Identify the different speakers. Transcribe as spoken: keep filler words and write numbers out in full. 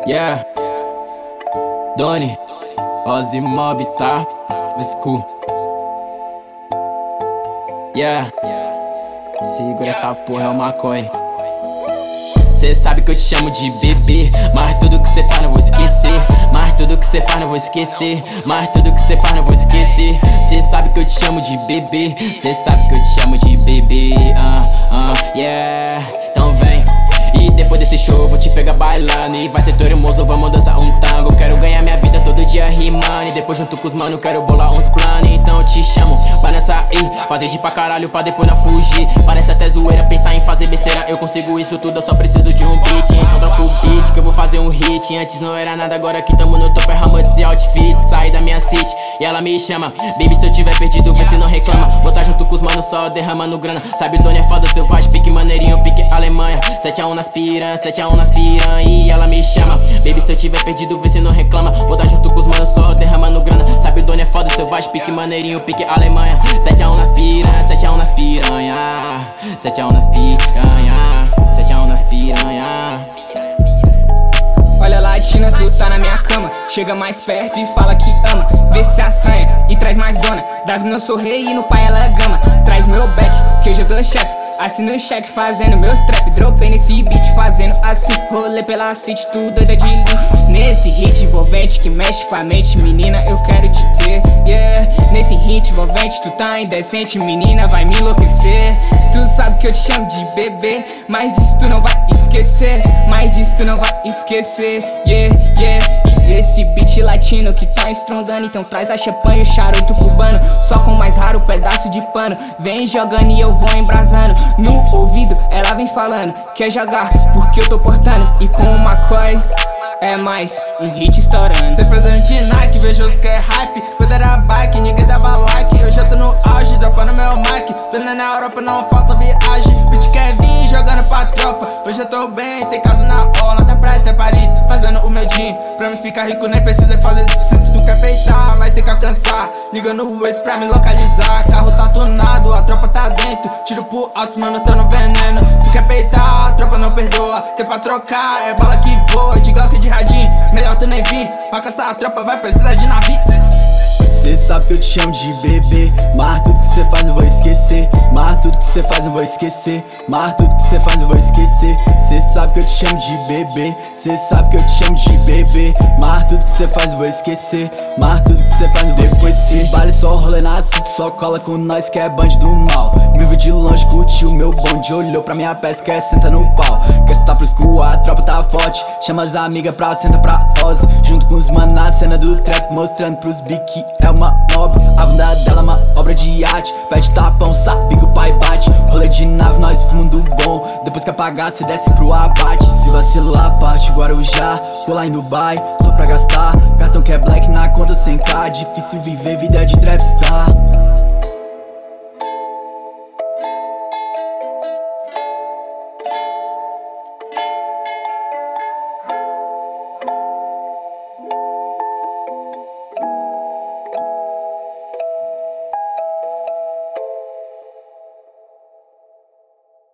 Speaker 1: Yeah, Doni, Ozzy Mob, tá? School. Yeah, segura essa porra, é o maconha. Cê sabe que eu te chamo de bebê, mas tudo que cê faz não vou esquecer. Mas tudo que cê faz não vou esquecer. Mas tudo que cê faz não vou esquecer. Cê sabe que eu te chamo de bebê. Cê sabe que eu te chamo de bebê. Ah, ah, yeah, então vem. E depois desse show eu vou te pegar bailando. E vai ser termoso, vamos dançar um tango. Quero ganhar minha vida todo dia rimando. E depois junto com os mano quero bolar uns planos. Então eu te chamo pra nessa aí, fazer de pra caralho pra depois não fugir. Parece até zoeira pensar em fazer besteira. Eu consigo isso tudo, eu só preciso de um beat. Então dropa o beat que eu vou fazer um hit. Antes não era nada, agora que tamo no topo é ramã desse outfit. Saí da minha city e ela me chama. Baby, se eu tiver perdido, vê se não reclama. Botar junto com os mano só derramando grana. Sabe, Doni é foda, selvagem, pique maneirinho, pique Alemanha. sete a um nas piranha, sete a um nas piranha. E ela me chama. Baby, se eu tiver perdido, vê se não reclama. Botar junto com os mano só derramando grana. Sabe, Doni é foda, selvagem, pique maneirinho, pique Alemanha. sete a um nas piranha, sete a um nas piranha. sete a um nas piranha, sete a um nas piranha.
Speaker 2: Olha latina, tu tá na minha cama. Chega mais perto e fala que ama. Vê se assanha e traz mais dona. Das minas eu sou rei e no pai ela é gama. Traz meu back, que hoje eu tô chefe. Assino o cheque fazendo meus trap. Dropei nesse beat fazendo assim. Rolê pela city, tu doida de lean. Nesse hit envolvente que mexe com a mente. Menina, eu quero te ter, yeah. Nesse hit envolvente tu tá indecente. Menina, vai me enlouquecer. Tu sabe que eu te chamo de bebê, mas disso tu não vai esquecer. Mas disso tu não vai esquecer, yeah, yeah. Esse beat latino que tá estrondando. Então traz a champanhe, o charuto cubano. Só com mais raro pedaço de pano. Vem jogando e eu vou embrasando. No ouvido ela vem falando, quer jogar porque eu tô portando. E com o McCoy é mais um hit estourando.
Speaker 3: Cê precisando de Nike, vejoso que é hype. Quando era bike, ninguém dava like. Eu já tô no auge, dropando meu mic. Dona na Europa, não falta viagem. Bitch quer vir jogando pra tropa. Hoje eu tô bem, tem casa na orla da praia até Paris. Fazendo o meu din, pra mim ficar rico nem precisa fazer. Se tu não quer peitar, vai ter que alcançar. Liga no Waze pra me localizar. Carro tá tunado, a tropa tá dentro. Tiro pro alto, mano, tô no veneno. Se quer peitar, a tropa não perdoa. Tem pra trocar, é bala que voa. De Glock de radinho, melhor tu nem vir. Pra caçar a tropa vai precisar de navio.
Speaker 4: Cê sabe que eu te chamo de bebê, mas tudo que cê faz eu vou esquecer. Mas tudo que cê faz eu vou esquecer. Mas tudo que cê faz eu vou esquecer. Cê sabe que eu te chamo de bebê. Cê sabe que eu te chamo de bebê. Mas tudo que cê faz eu vou esquecer. Mas tudo que cê faz eu vou esquecer. Vale só rolê na city, só cola com nós que é band do mal. Me viu de longe, curtiu meu bonde. Olhou pra minha peça, quer sentar no pau. Quer sentar pro escuro, a tropa tá forte. Chama as amigas pra sentar pra Ozzy. Junto com os manos na cena do trap, mostrando pros big que é uma obra. A bunda dela é uma obra de arte. Pede tapão, sabe que o pai bate. Rolê de nave, nós fumando bom. Depois que apagar, cê desce pro abate. Se vacilar, parte Guarujá. Colar em Dubai, só pra gastar. Cartão que é black na conta sem K. Difícil viver vida de trapstar.